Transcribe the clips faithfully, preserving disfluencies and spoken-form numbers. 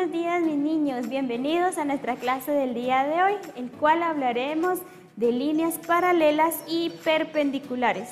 buenos días mis niños, bienvenidos a nuestra clase del día de hoy, el cual hablaremos de líneas paralelas y perpendiculares.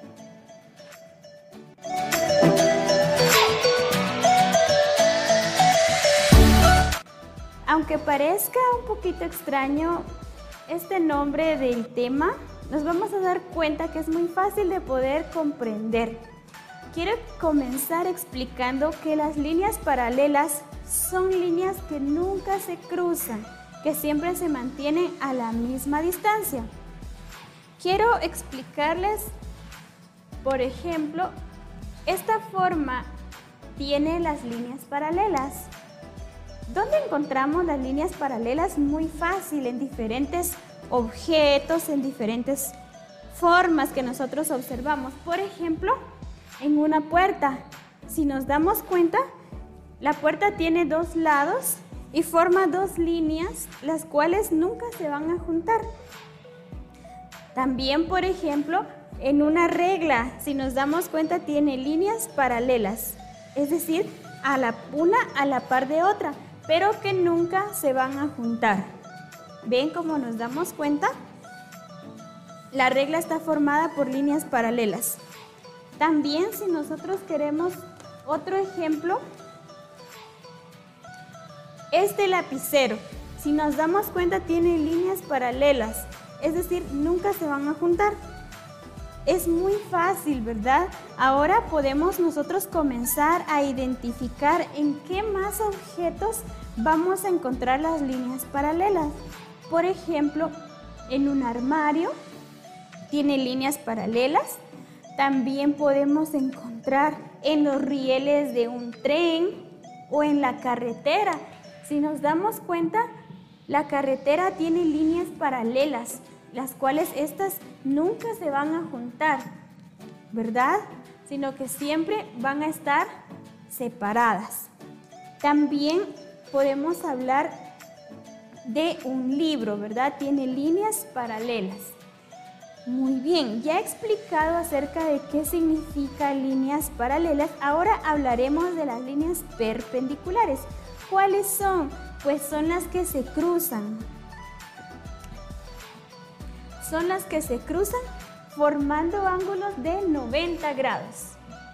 Aunque parezca un poquito extraño este nombre del tema, nos vamos a dar cuenta que es muy fácil de poder comprender. Quiero comenzar explicando que las líneas paralelas son líneas que nunca se cruzan, que siempre se mantienen a la misma distancia. Quiero explicarles, por ejemplo, esta forma tiene las líneas paralelas. ¿Dónde encontramos las líneas paralelas? Muy fácil, en diferentes objetos, en diferentes formas que nosotros observamos. Por ejemplo, en una puerta. Si nos damos cuenta, la puerta tiene dos lados y forma dos líneas, las cuales nunca se van a juntar. También, por ejemplo, en una regla, si nos damos cuenta, tiene líneas paralelas, es decir, a la, una a la par de otra, pero que nunca se van a juntar. ¿Ven cómo nos damos cuenta? La regla está formada por líneas paralelas. También, si nosotros queremos otro ejemplo, este lapicero, si nos damos cuenta, tiene líneas paralelas, es decir, nunca se van a juntar. Es muy fácil, ¿verdad? Ahora podemos nosotros comenzar a identificar en qué más objetos vamos a encontrar las líneas paralelas. Por ejemplo, en un armario tiene líneas paralelas. También podemos encontrar en los rieles de un tren o en la carretera. Si nos damos cuenta, la carretera tiene líneas paralelas, las cuales estas nunca se van a juntar, ¿verdad? Sino que siempre van a estar separadas. También podemos hablar de un libro, ¿verdad? Tiene líneas paralelas. Muy bien, ya he explicado acerca de qué significa líneas paralelas. Ahora hablaremos de las líneas perpendiculares. ¿Cuáles son? Pues son las que se cruzan. Son las que se cruzan formando ángulos de noventa grados.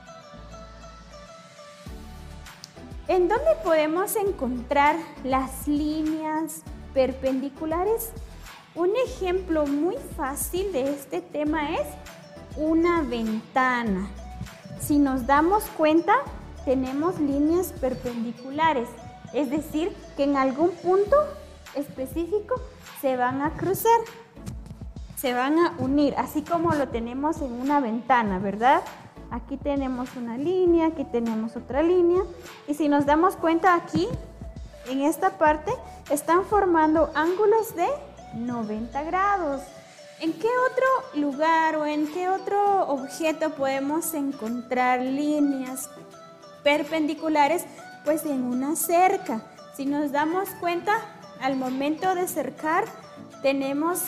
¿En dónde podemos encontrar las líneas perpendiculares? Un ejemplo muy fácil de este tema es una ventana. Si nos damos cuenta, tenemos líneas perpendiculares, es decir, que en algún punto específico se van a cruzar, se van a unir, así como lo tenemos en una ventana, ¿verdad? Aquí tenemos una línea, aquí tenemos otra línea, y si nos damos cuenta aquí, en esta parte, están formando ángulos de noventa grados. ¿En qué otro lugar o en qué otro objeto podemos encontrar líneas perpendiculares? Pues en una cerca. Si nos damos cuenta, al momento de cercar, tenemos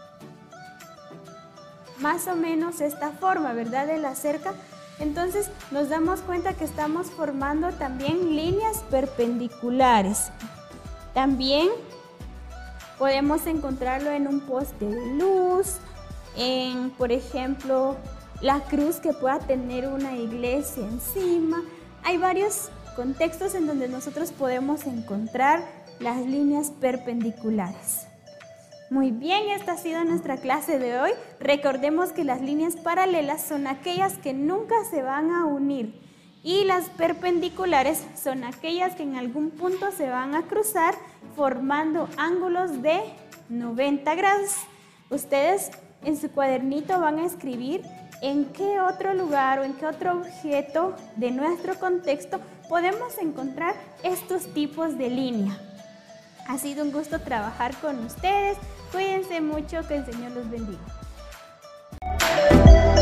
más o menos esta forma, ¿verdad? De la cerca. Entonces nos damos cuenta que estamos formando también líneas perpendiculares. También podemos encontrarlo en un poste de luz, en, por ejemplo, la cruz que pueda tener una iglesia encima. Hay varios contextos en donde nosotros podemos encontrar las líneas perpendiculares. Muy bien, esta ha sido nuestra clase de hoy. Recordemos que las líneas paralelas son aquellas que nunca se van a unir y las perpendiculares son aquellas que en algún punto se van a cruzar formando ángulos de noventa grados. Ustedes en su cuadernito van a escribir en qué otro lugar o en qué otro objeto de nuestro contexto podemos encontrar estos tipos de línea. Ha sido un gusto trabajar con ustedes. Cuídense mucho, que el Señor los bendiga.